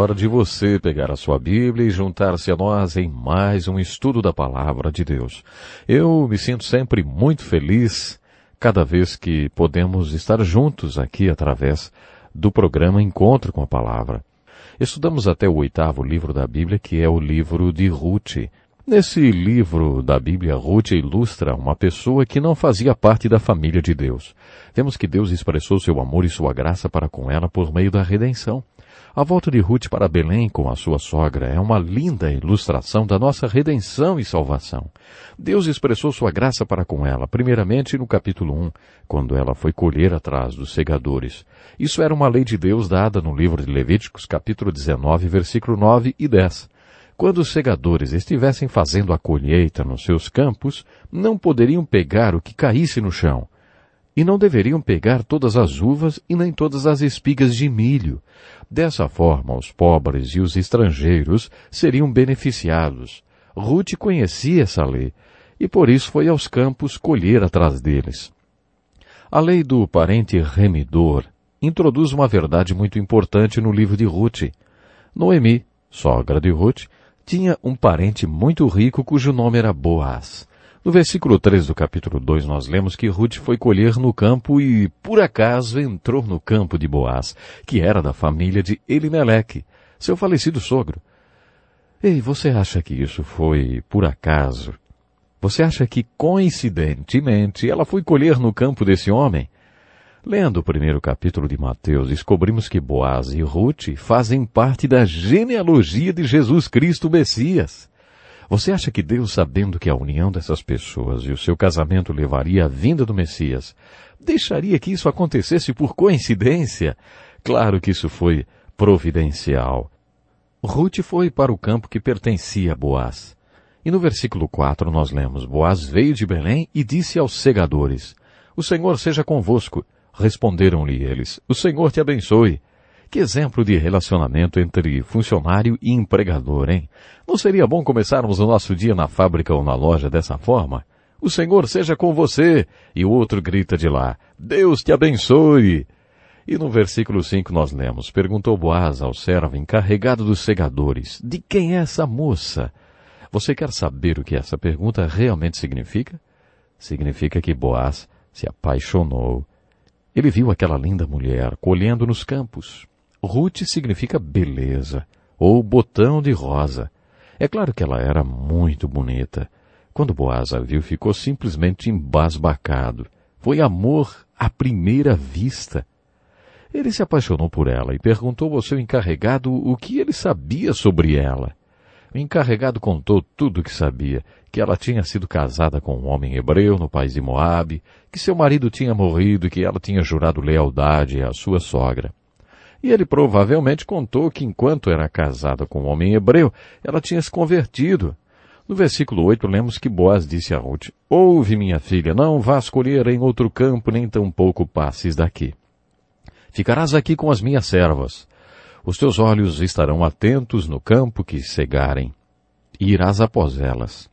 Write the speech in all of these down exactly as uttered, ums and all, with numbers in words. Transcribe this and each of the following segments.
hora de você pegar a sua Bíblia e juntar-se a nós em mais um estudo da Palavra de Deus. Eu me sinto sempre muito feliz cada vez que podemos estar juntos aqui através do programa Encontro com a Palavra. Estudamos até o oitavo livro da Bíblia, que é o livro de Ruth. Nesse livro da Bíblia, Ruth ilustra uma pessoa que não fazia parte da família de Deus. Vemos que Deus expressou seu amor e sua graça para com ela por meio da redenção. A volta de Ruth para Belém com a sua sogra é uma linda ilustração da nossa redenção e salvação. Deus expressou sua graça para com ela, primeiramente no capítulo um, quando ela foi colher atrás dos segadores. Isso era uma lei de Deus dada no livro de Levíticos, capítulo dezenove, versículo nove e dez. Quando os segadores estivessem fazendo a colheita nos seus campos, não poderiam pegar o que caísse no chão. E não deveriam pegar todas as uvas e nem todas as espigas de milho. Dessa forma, os pobres e os estrangeiros seriam beneficiados. Ruth conhecia essa lei, e por isso foi aos campos colher atrás deles. A lei do parente remidor introduz uma verdade muito importante no livro de Ruth. Noemi, sogra de Ruth, tinha um parente muito rico cujo nome era Boaz. No versículo três do capítulo dois nós lemos que Ruth foi colher no campo e, por acaso, entrou no campo de Boaz, que era da família de Elimeleque, seu falecido sogro. Ei, você acha que isso foi por acaso? Você acha que, coincidentemente, ela foi colher no campo desse homem? Lendo o primeiro capítulo de Mateus, descobrimos que Boaz e Ruth fazem parte da genealogia de Jesus Cristo, o Messias. Você acha que Deus, sabendo que a união dessas pessoas e o seu casamento levaria à vinda do Messias, deixaria que isso acontecesse por coincidência? Claro que isso foi providencial. Ruth foi para o campo que pertencia a Boaz. E no versículo quatro nós lemos, Boaz veio de Belém e disse aos segadores, o Senhor seja convosco. Responderam-lhe eles, o Senhor te abençoe. Que exemplo de relacionamento entre funcionário e empregador, hein? Não seria bom começarmos o nosso dia na fábrica ou na loja dessa forma? O Senhor seja com você. E o outro grita de lá, Deus te abençoe. E no versículo cinco nós lemos, perguntou Boaz ao servo encarregado dos segadores, de quem é essa moça? Você quer saber o que essa pergunta realmente significa? Significa que Boaz se apaixonou. Ele viu aquela linda mulher colhendo nos campos. Ruth significa beleza, ou botão de rosa. É claro que ela era muito bonita. Quando Boaz a viu, ficou simplesmente embasbacado. Foi amor à primeira vista. Ele se apaixonou por ela e perguntou ao seu encarregado o que ele sabia sobre ela. O encarregado contou tudo o que sabia, que ela tinha sido casada com um homem hebreu no país de Moabe, que seu marido tinha morrido e que ela tinha jurado lealdade à sua sogra. E ele provavelmente contou que enquanto era casada com um homem hebreu, ela tinha se convertido. No versículo oito lemos que Boaz disse a Ruth, ouve minha filha, não vás colher em outro campo, nem tampouco passes daqui. Ficarás aqui com as minhas servas. Os teus olhos estarão atentos no campo que cegarem, e irás após elas.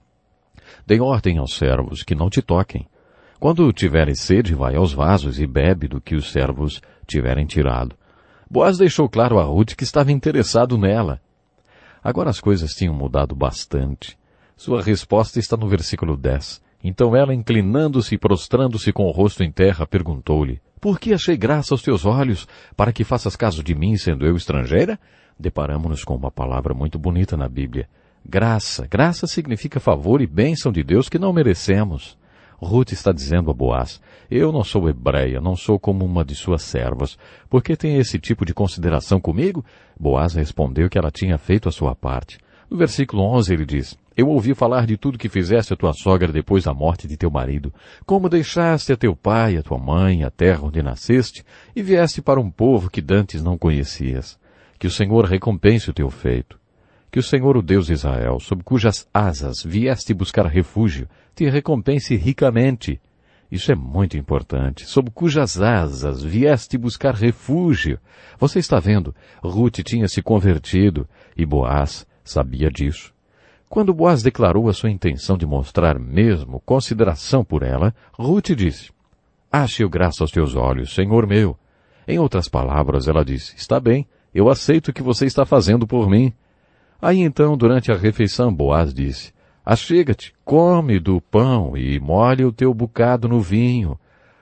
Dê ordem aos servos que não te toquem. Quando tiveres sede, vai aos vasos e bebe do que os servos tiverem tirado. Boaz deixou claro a Ruth que estava interessado nela. Agora as coisas tinham mudado bastante. Sua resposta está no versículo dez. Então ela, inclinando-se e prostrando-se com o rosto em terra, perguntou-lhe, por que achei graça aos teus olhos, para que faças caso de mim, sendo eu estrangeira? Deparamo-nos com uma palavra muito bonita na Bíblia. Graça. Graça significa favor e bênção de Deus que não merecemos. Ruth está dizendo a Boaz, eu não sou hebreia, não sou como uma de suas servas. Por que tem esse tipo de consideração comigo? Boaz respondeu que ela tinha feito a sua parte. No versículo onze ele diz, eu ouvi falar de tudo que fizeste a tua sogra depois da morte de teu marido, como deixaste a teu pai, a tua mãe, a terra onde nasceste, e vieste para um povo que dantes não conhecias. Que o Senhor recompense o teu feito. Que o Senhor, o Deus de Israel, sob cujas asas vieste buscar refúgio, te recompense ricamente. Isso é muito importante. Sob cujas asas vieste buscar refúgio. Você está vendo, Ruth tinha se convertido, e Boaz sabia disso. Quando Boaz declarou a sua intenção de mostrar mesmo consideração por ela, Ruth disse, ache eu graça aos teus olhos, Senhor meu. Em outras palavras, ela disse, está bem, Eu aceito o que você está fazendo por mim. Aí então, durante a refeição, Boaz disse, achega-te, come do pão e molhe o teu bocado no vinho.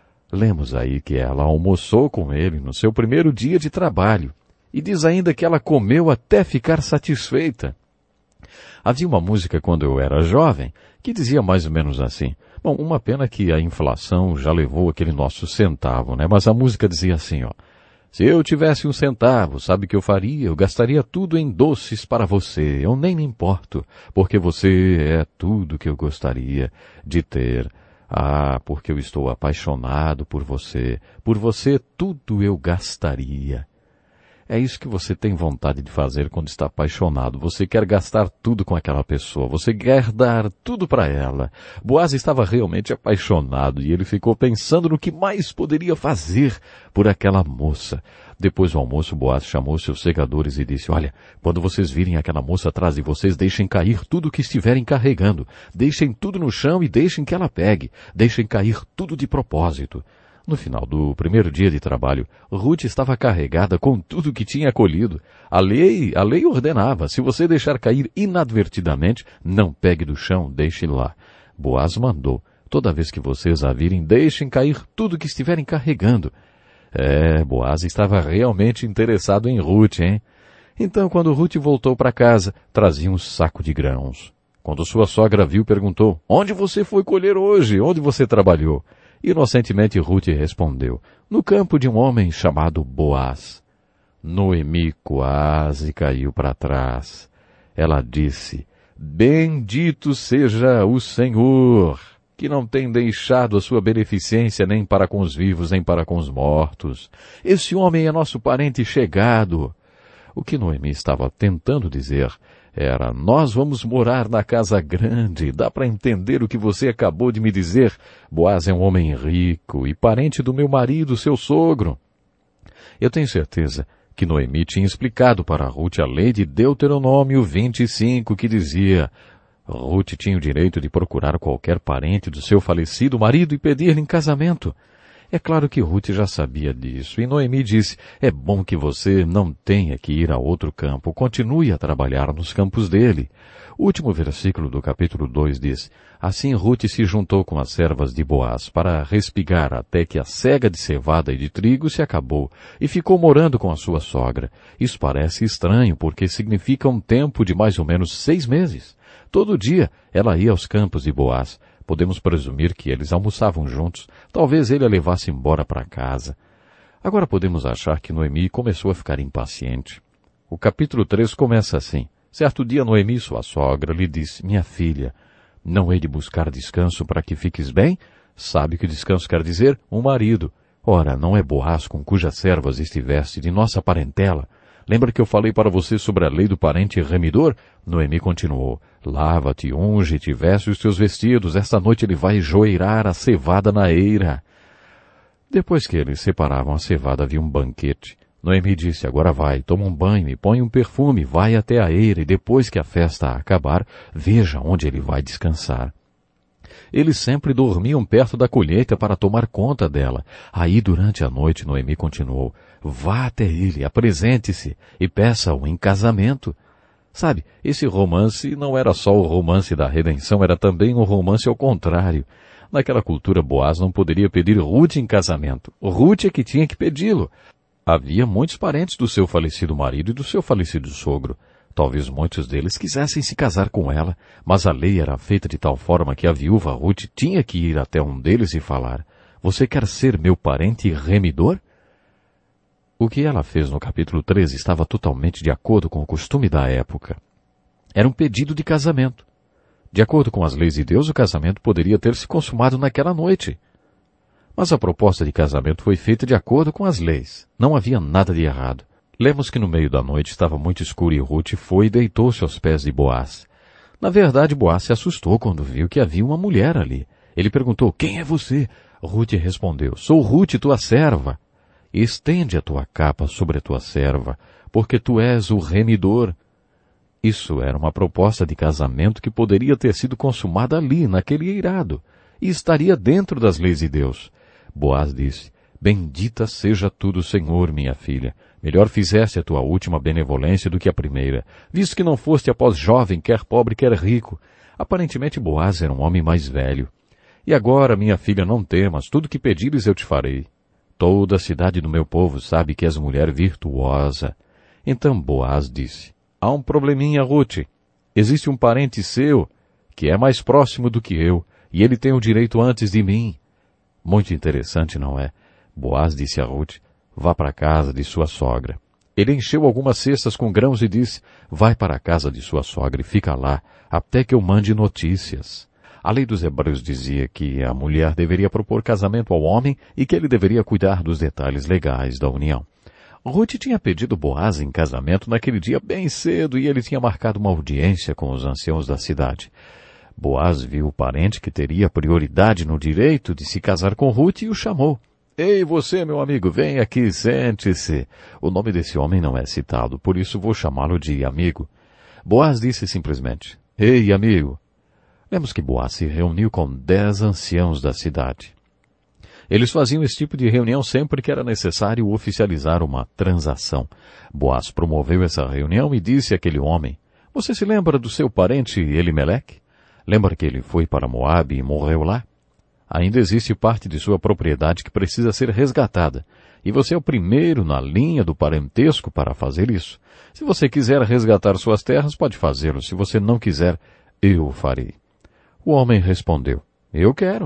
Lemos aí que ela almoçou com ele no seu primeiro dia de trabalho. E diz ainda que ela comeu até ficar satisfeita. Havia uma música quando eu era jovem que dizia mais ou menos assim. Bom, uma pena que a inflação já levou aquele nosso centavo, né? Mas a música dizia assim, ó. Se eu tivesse um centavo, sabe o que eu faria? Eu gastaria tudo em doces para você. Eu nem me importo, porque você é tudo que eu gostaria de ter. Ah, porque eu estou apaixonado por você. Por você tudo eu gastaria. É isso que você tem vontade de fazer quando está apaixonado. Você quer gastar tudo com aquela pessoa. Você quer dar tudo para ela. Boaz estava realmente apaixonado e ele ficou pensando no que mais poderia fazer por aquela moça. Depois do almoço, Boaz chamou seus segadores e disse, olha, quando vocês virem aquela moça atrás de vocês, deixem cair tudo o que estiverem carregando. Deixem tudo no chão e deixem que ela pegue. Deixem cair tudo de propósito. No final do primeiro dia de trabalho, Ruth estava carregada com tudo que tinha colhido. A lei, a lei ordenava, se você deixar cair inadvertidamente, não pegue do chão, deixe lá. Boaz mandou, toda vez que vocês a virem, deixem cair tudo que estiverem carregando. É, Boaz estava realmente interessado em Ruth, hein? Então, quando Ruth voltou para casa, trazia um saco de grãos. Quando sua sogra viu, perguntou, onde você foi colher hoje? Onde você trabalhou? Inocentemente Ruth respondeu, no campo de um homem chamado Boaz. Noemi quase caiu para trás. Ela disse, bendito seja o Senhor, que não tem deixado a sua beneficência nem para com os vivos, nem para com os mortos. Esse homem é nosso parente chegado. O que Noemi estava tentando dizer era, nós vamos morar na casa grande, dá para entender o que você acabou de me dizer. Boaz é um homem rico e parente do meu marido, seu sogro. Eu tenho certeza que Noemi tinha explicado para Ruth a lei de Deuteronômio vinte e cinco, que dizia, Ruth tinha o direito de procurar qualquer parente do seu falecido marido e pedir-lhe em casamento. É claro que Ruth já sabia disso, e Noemi disse, é bom que você não tenha que ir a outro campo, continue a trabalhar nos campos dele. O último versículo do capítulo dois diz, assim Ruth se juntou com as servas de Boaz para respigar até que a cega de cevada e de trigo se acabou, e ficou morando com a sua sogra. Isso parece estranho, porque significa um tempo de mais ou menos seis meses. Todo dia ela ia aos campos de Boaz. Podemos presumir que eles almoçavam juntos. Talvez ele a levasse embora para casa. Agora podemos achar que Noemi começou a ficar impaciente. O capítulo três começa assim. Certo dia Noemi, sua sogra, lhe disse, minha filha, não hei de buscar descanso para que fiques bem? Sabe que descanso quer dizer? Um marido. Ora, não é Boaz com cujas servas estiveste de nossa parentela? Lembra que eu falei para você sobre a lei do parente remidor? Noemi continuou, lava-te, unge-te, veste os teus vestidos, esta noite ele vai joeirar a cevada na eira. Depois que eles separavam a cevada, havia um banquete. Noemi disse, agora vai, toma um banho e põe um perfume, vai até a eira e depois que a festa acabar, veja onde ele vai descansar. Eles sempre dormiam perto da colheita para tomar conta dela. Aí, durante a noite, Noemi continuou, vá até ele, apresente-se e peça-o em casamento. Sabe, esse romance não era só o romance da redenção, era também um romance ao contrário. Naquela cultura, Boaz não poderia pedir Ruth em casamento. Ruth é que tinha que pedi-lo. Havia muitos parentes do seu falecido marido e do seu falecido sogro. Talvez muitos deles quisessem se casar com ela, mas a lei era feita de tal forma que a viúva Ruth tinha que ir até um deles e falar, você quer ser meu parente remidor? O que ela fez no capítulo treze estava totalmente de acordo com o costume da época. Era um pedido de casamento. De acordo com as leis de Deus, o casamento poderia ter se consumado naquela noite. Mas a proposta de casamento foi feita de acordo com as leis. Não havia nada de errado. Lemos que no meio da noite estava muito escuro e Ruth foi e deitou-se aos pés de Boaz. Na verdade, Boaz se assustou quando viu que havia uma mulher ali. Ele perguntou, quem é você? Ruth respondeu, sou Ruth, tua serva. Estende a tua capa sobre a tua serva, porque tu és o remidor. Isso era uma proposta de casamento que poderia ter sido consumada ali, naquele eirado, e estaria dentro das leis de Deus. Boaz disse, Bendita seja tu do Senhor, minha filha. Melhor fizeste a tua última benevolência do que a primeira, visto que não foste após jovem, quer pobre, quer rico. Aparentemente Boaz era um homem mais velho. E agora, minha filha, não temas, tudo que pedires eu te farei. Toda a cidade do meu povo sabe que és mulher virtuosa. Então Boaz disse, há um probleminha, Ruth. Existe um parente seu que é mais próximo do que eu, e ele tem o direito antes de mim. Muito interessante, não é? Boaz disse a Ruth, vá para a casa de sua sogra. Ele encheu algumas cestas com grãos e disse, vai para a casa de sua sogra e fica lá, até que eu mande notícias. A lei dos hebreus dizia que a mulher deveria propor casamento ao homem e que ele deveria cuidar dos detalhes legais da união. Ruth tinha pedido Boaz em casamento naquele dia bem cedo e ele tinha marcado uma audiência com os anciãos da cidade. Boaz viu o parente que teria prioridade no direito de se casar com Ruth e o chamou. Ei, você, meu amigo, vem aqui, sente-se. O nome desse homem não é citado, por isso vou chamá-lo de amigo. Boaz disse simplesmente, ei, amigo. Vemos que Boaz se reuniu com dez anciãos da cidade. Eles faziam esse tipo de reunião sempre que era necessário oficializar uma transação. Boaz promoveu essa reunião e disse àquele homem, você se lembra do seu parente Elimeleque? Lembra que ele foi para Moabe e morreu lá? Ainda existe parte de sua propriedade que precisa ser resgatada, e você é o primeiro na linha do parentesco para fazer isso. Se você quiser resgatar suas terras, pode fazê-lo. Se você não quiser, eu o farei. O homem respondeu, eu quero.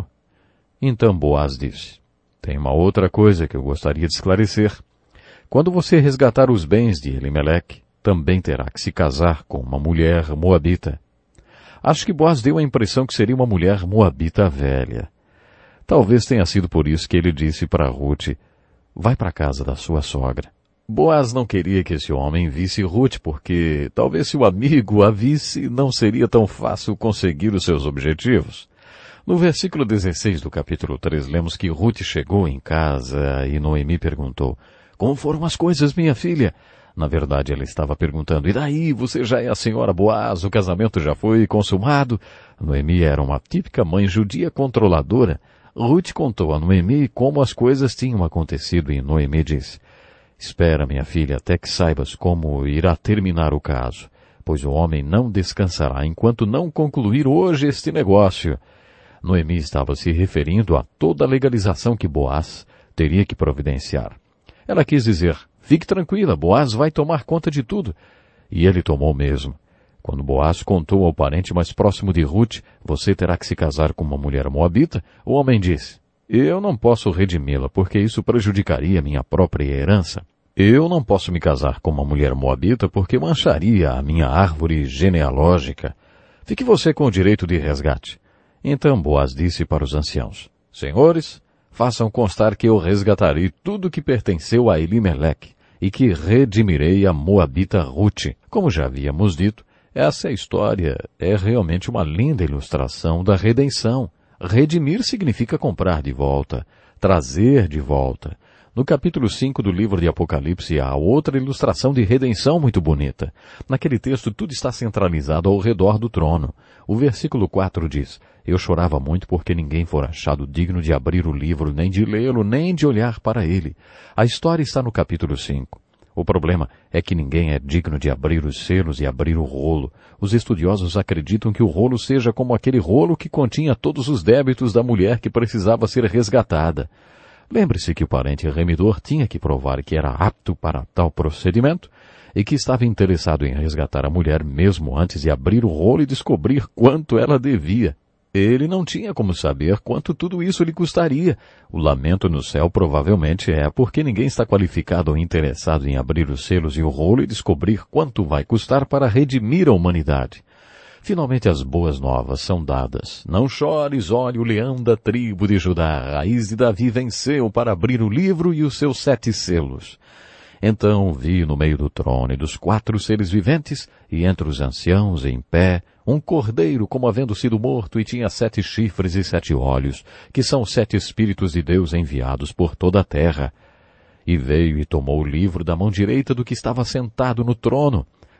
Então Boaz disse, tem uma outra coisa que eu gostaria de esclarecer. Quando você resgatar os bens de Elimeleque, também terá que se casar com uma mulher moabita. Acho que Boaz deu a impressão que seria uma mulher moabita velha. Talvez tenha sido por isso que ele disse para Ruth, vai para a casa da sua sogra. Boaz não queria que esse homem visse Ruth, porque talvez se o amigo a visse, não seria tão fácil conseguir os seus objetivos. No versículo dezesseis do capítulo três, lemos que Ruth chegou em casa e Noemi perguntou, como foram as coisas, minha filha? Na verdade, ela estava perguntando, e daí, você já é a senhora Boaz, o casamento já foi consumado? Noemi era uma típica mãe judia controladora. Ruth contou a Noemi como as coisas tinham acontecido e Noemi disse, espera, minha filha, até que saibas como irá terminar o caso, pois o homem não descansará enquanto não concluir hoje este negócio. Noemi estava se referindo a toda a legalização que Boaz teria que providenciar. Ela quis dizer, fique tranquila, Boaz vai tomar conta de tudo. E ele tomou mesmo. Quando Boaz contou ao parente mais próximo de Ruth, você terá que se casar com uma mulher moabita, o homem disse, eu não posso redimi-la, porque isso prejudicaria minha própria herança. Eu não posso me casar com uma mulher moabita, porque mancharia a minha árvore genealógica. Fique você com o direito de resgate. Então Boaz disse para os anciãos, senhores, façam constar que eu resgatarei tudo que pertenceu a Elimeleque, e que redimirei a moabita Ruth. Como já havíamos dito, essa história é realmente uma linda ilustração da redenção. Redimir significa comprar de volta, trazer de volta. No capítulo cinco do livro de Apocalipse há outra ilustração de redenção muito bonita. Naquele texto tudo está centralizado ao redor do trono. O versículo quatro diz, eu chorava muito porque ninguém for achado digno de abrir o livro, nem de lê-lo, nem de olhar para ele. A história está no capítulo cinco. O problema é que ninguém é digno de abrir os selos e abrir o rolo. Os estudiosos acreditam que o rolo seja como aquele rolo que continha todos os débitos da mulher que precisava ser resgatada. Lembre-se que o parente remidor tinha que provar que era apto para tal procedimento e que estava interessado em resgatar a mulher mesmo antes de abrir o rolo e descobrir quanto ela devia. Ele não tinha como saber quanto tudo isso lhe custaria. O lamento no céu provavelmente é porque ninguém está qualificado ou interessado em abrir os selos e o rolo e descobrir quanto vai custar para redimir a humanidade. Finalmente as boas novas são dadas. Não chores, olha o leão da tribo de Judá, a raiz de Davi venceu para abrir o livro e os seus sete selos. Então vi no meio do trono e dos quatro seres viventes, e entre os anciãos em pé, um cordeiro como havendo sido morto, e tinha sete chifres e sete olhos, que são sete espíritos de Deus enviados por toda a terra. E veio e tomou o livro da mão direita do que estava sentado no trono.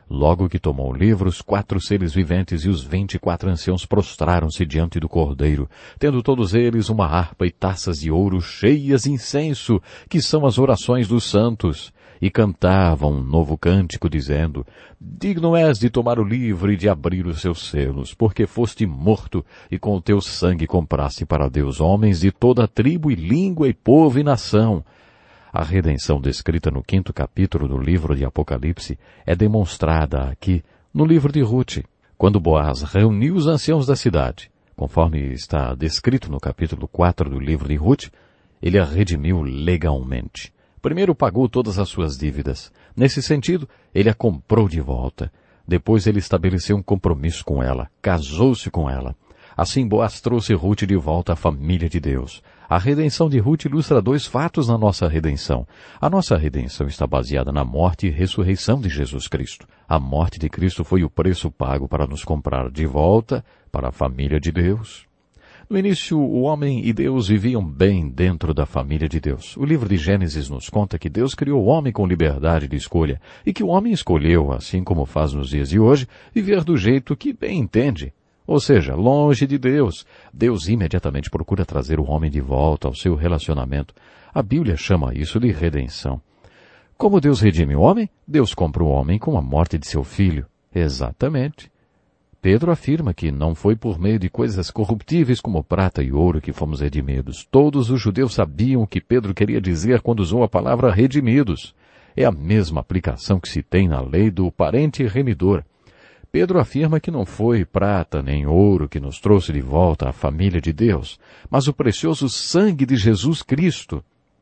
Logo que tomou o livro, os quatro seres viventes e os vinte e quatro anciãos prostraram-se diante do Cordeiro, tendo todos eles uma harpa e taças de ouro cheias de incenso, que são as orações dos santos, e cantavam um novo cântico, dizendo: Digno és de tomar o livro e de abrir os seus selos, porque foste morto, e com o teu sangue compraste para Deus homens de toda a tribo e língua e povo e nação. A redenção descrita no quinto capítulo do livro de Apocalipse é demonstrada aqui no livro de Rute, quando Boaz reuniu os anciãos da cidade. Conforme está descrito no capítulo quatro do livro de Rute, ele a redimiu legalmente. Primeiro pagou todas as suas dívidas. Nesse sentido, ele a comprou de volta. Depois ele estabeleceu um compromisso com ela, casou-se com ela. Assim Boaz trouxe Rute de volta à família de Deus. A redenção de Rute ilustra dois fatos na nossa redenção. A nossa redenção está baseada na morte e ressurreição de Jesus Cristo. A morte de Cristo foi o preço pago para nos comprar de volta para a família de Deus. No início, o homem e Deus viviam bem dentro da família de Deus. O livro de Gênesis nos conta que Deus criou o homem com liberdade de escolha e que o homem escolheu, assim como faz nos dias de hoje, viver do jeito que bem entende. Ou seja, longe de Deus. Deus imediatamente procura trazer o homem de volta ao seu relacionamento. A Bíblia chama isso de redenção. Como Deus redime o homem? Deus compra o homem com a morte de seu filho. Exatamente. Pedro afirma que não foi por meio de coisas corruptíveis como prata e ouro que fomos redimidos. Todos os judeus sabiam o que Pedro queria dizer quando usou a palavra redimidos. É a mesma aplicação que se tem na lei do parente remidor. Pedro afirma que não foi prata nem ouro que nos trouxe de volta à família de Deus, mas o precioso sangue de Jesus Cristo.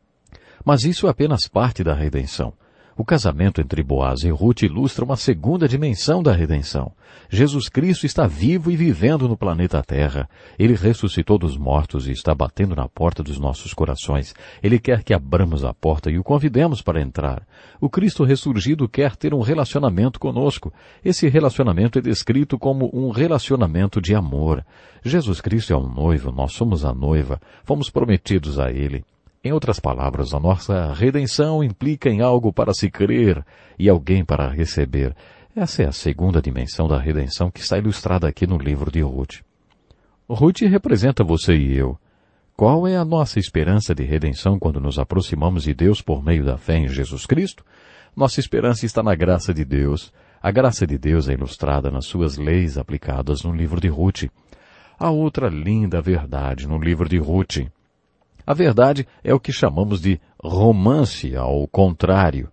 Mas isso é apenas parte da redenção. O casamento entre Boaz e Rute ilustra uma segunda dimensão da redenção. Jesus Cristo está vivo e vivendo no planeta Terra. Ele ressuscitou dos mortos e está batendo na porta dos nossos corações. Ele quer que abramos a porta e o convidemos para entrar. O Cristo ressurgido quer ter um relacionamento conosco. Esse relacionamento é descrito como um relacionamento de amor. Jesus Cristo é um noivo, nós somos a noiva, fomos prometidos a Ele. Em outras palavras, a nossa redenção implica em algo para se crer e alguém para receber. Essa é a segunda dimensão da redenção que está ilustrada aqui no livro de Rute. Rute representa você e eu. Qual é a nossa esperança de redenção quando nos aproximamos de Deus por meio da fé em Jesus Cristo? Nossa esperança está na graça de Deus. A graça de Deus é ilustrada nas suas leis aplicadas no livro de Rute. Há outra linda verdade no livro de Rute. A verdade é o que chamamos de romance ao contrário.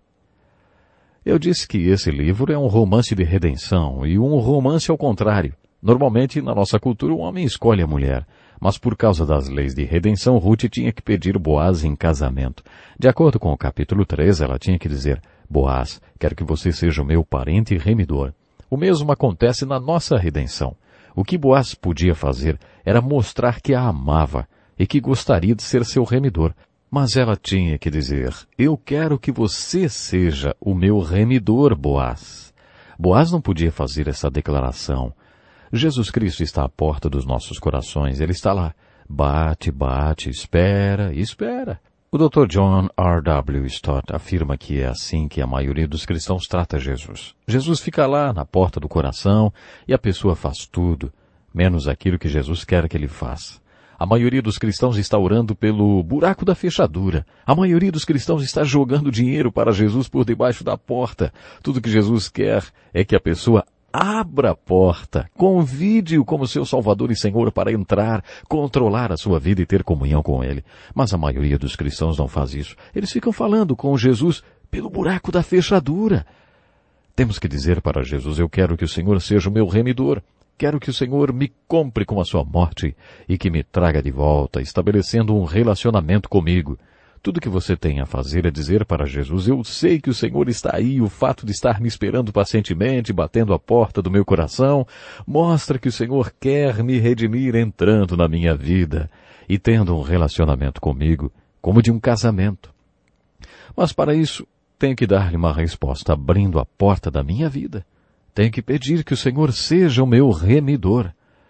Eu disse que esse livro é um romance de redenção e um romance ao contrário. Normalmente, na nossa cultura, o homem escolhe a mulher, mas por causa das leis de redenção, Rute tinha que pedir Boaz em casamento. De acordo com o capítulo três, ela tinha que dizer: Boaz, quero que você seja o meu parente remidor. O mesmo acontece na nossa redenção. O que Boaz podia fazer era mostrar que a amava e que gostaria de ser seu remidor. Mas ela tinha que dizer: eu quero que você seja o meu remidor, Boaz. Boaz não podia fazer essa declaração. Jesus Cristo está à porta dos nossos corações. Ele está lá. Bate, bate, espera, espera. O doutor John R W Stott afirma que é assim que a maioria dos cristãos trata Jesus. Jesus fica lá, na porta do coração, e a pessoa faz tudo, menos aquilo que Jesus quer que ele faça. A maioria dos cristãos está orando pelo buraco da fechadura. A maioria dos cristãos está jogando dinheiro para Jesus por debaixo da porta. Tudo que Jesus quer é que a pessoa abra a porta, convide-o como seu Salvador e Senhor para entrar, controlar a sua vida e ter comunhão com Ele. Mas a maioria dos cristãos não faz isso. Eles ficam falando com Jesus pelo buraco da fechadura. Temos que dizer para Jesus: eu quero que o Senhor seja o meu remidor. Quero que o Senhor me compre com a sua morte e que me traga de volta, estabelecendo um relacionamento comigo. Tudo que você tem a fazer é dizer para Jesus: eu sei que o Senhor está aí, o fato de estar me esperando pacientemente, batendo a porta do meu coração, mostra que o Senhor quer me redimir entrando na minha vida e tendo um relacionamento comigo, como de um casamento. Mas para isso, tenho que dar-lhe uma resposta abrindo a porta da minha vida. Tenho que pedir que o Senhor seja o meu remidor.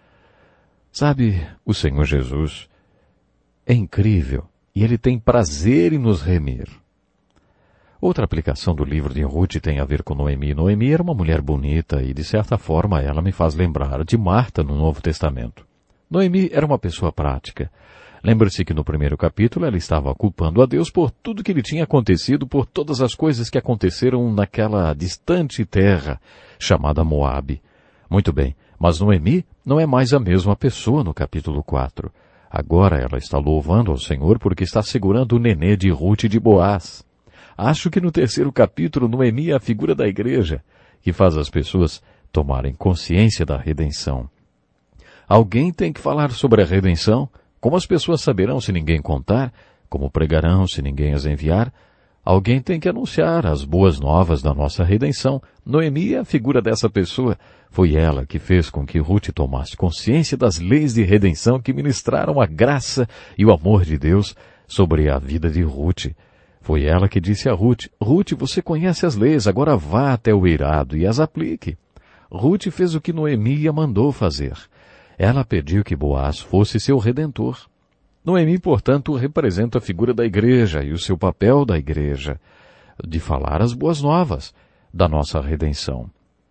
Sabe, o Senhor Jesus é incrível e Ele tem prazer em nos remir. Outra aplicação do livro de Ruth tem a ver com Noemi. Noemi era uma mulher bonita e, de certa forma, ela me faz lembrar de Marta no Novo Testamento. Noemi era uma pessoa prática. Lembre-se que no primeiro capítulo ela estava culpando a Deus por tudo que lhe tinha acontecido, por todas as coisas que aconteceram naquela distante terra chamada Moabe. Muito bem, mas Noemi não é mais a mesma pessoa no capítulo quatro. Agora ela está louvando ao Senhor porque está segurando o nenê de Ruth e de Boaz. Acho que no terceiro capítulo Noemi é a figura da igreja, que faz as pessoas tomarem consciência da redenção. Alguém tem que falar sobre a redenção? Como as pessoas saberão se ninguém contar? Como pregarão se ninguém as enviar? Alguém tem que anunciar as boas novas da nossa redenção. Noemi é a figura dessa pessoa. Foi ela que fez com que Ruth tomasse consciência das leis de redenção que ministraram a graça e o amor de Deus sobre a vida de Ruth. Foi ela que disse a Ruth: Ruth, você conhece as leis, agora vá até o eirado e as aplique. Ruth fez o que Noemi a mandou fazer. Ela pediu que Boaz fosse seu redentor. Noemi, portanto, representa a figura da igreja e o seu papel da igreja, de falar as boas novas da nossa redenção.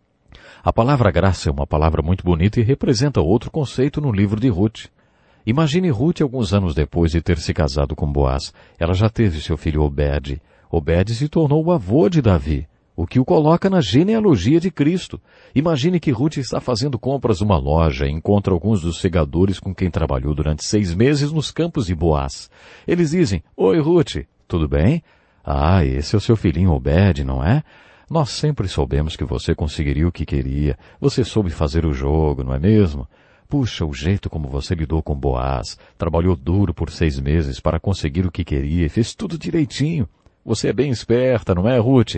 A palavra graça é uma palavra muito bonita e representa outro conceito no livro de Ruth. Imagine Ruth alguns anos depois de ter se casado com Boaz. Ela já teve seu filho Obed. Obed se tornou o avô de Davi, o que o coloca na genealogia de Cristo. Imagine que Ruth está fazendo compras numa loja e encontra alguns dos segadores com quem trabalhou durante seis meses nos campos de Boaz. Eles dizem: Oi, Ruth, tudo bem? Ah, esse é o seu filhinho Obed, não é? Nós sempre soubemos que você conseguiria o que queria. Você soube fazer o jogo, não é mesmo? Puxa, o jeito como você lidou com Boaz. Trabalhou duro por seis meses para conseguir o que queria e fez tudo direitinho. Você é bem esperta, não é, Ruth?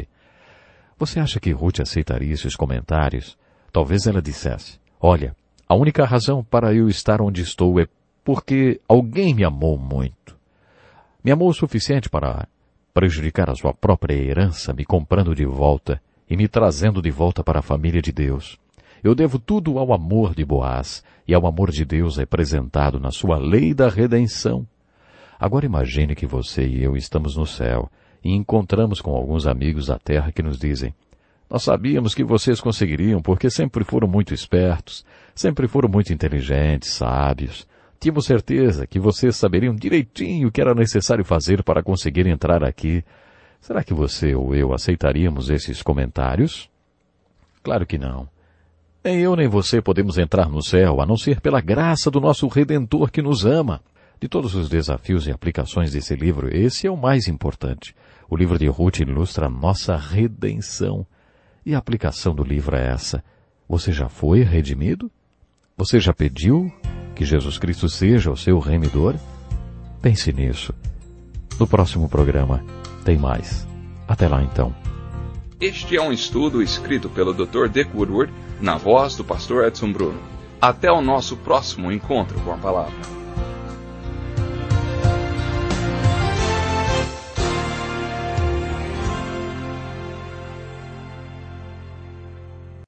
Você acha que Ruth aceitaria esses comentários? Talvez ela dissesse: Olha, a única razão para eu estar onde estou é porque alguém me amou muito. Me amou o suficiente para prejudicar a sua própria herança, me comprando de volta e me trazendo de volta para a família de Deus. Eu devo tudo ao amor de Boaz e ao amor de Deus representado na sua lei da redenção. Agora imagine que você e eu estamos no céu e encontramos com alguns amigos da terra que nos dizem: Nós sabíamos que vocês conseguiriam porque sempre foram muito espertos, sempre foram muito inteligentes, sábios. Tínhamos certeza que vocês saberiam direitinho o que era necessário fazer para conseguir entrar aqui. Será que você ou eu aceitaríamos esses comentários? Claro que não. Nem eu nem você podemos entrar no céu, a não ser pela graça do nosso Redentor que nos ama. De todos os desafios e aplicações desse livro, esse é o mais importante. O livro de Ruth ilustra a nossa redenção. E a aplicação do livro é essa: você já foi redimido? Você já pediu que Jesus Cristo seja o seu remidor? Pense nisso. No próximo programa tem mais. Até lá então. Este é um estudo escrito pelo doutor Dick Woodward, na voz do pastor Edson Bruno. Até o nosso próximo encontro com a palavra.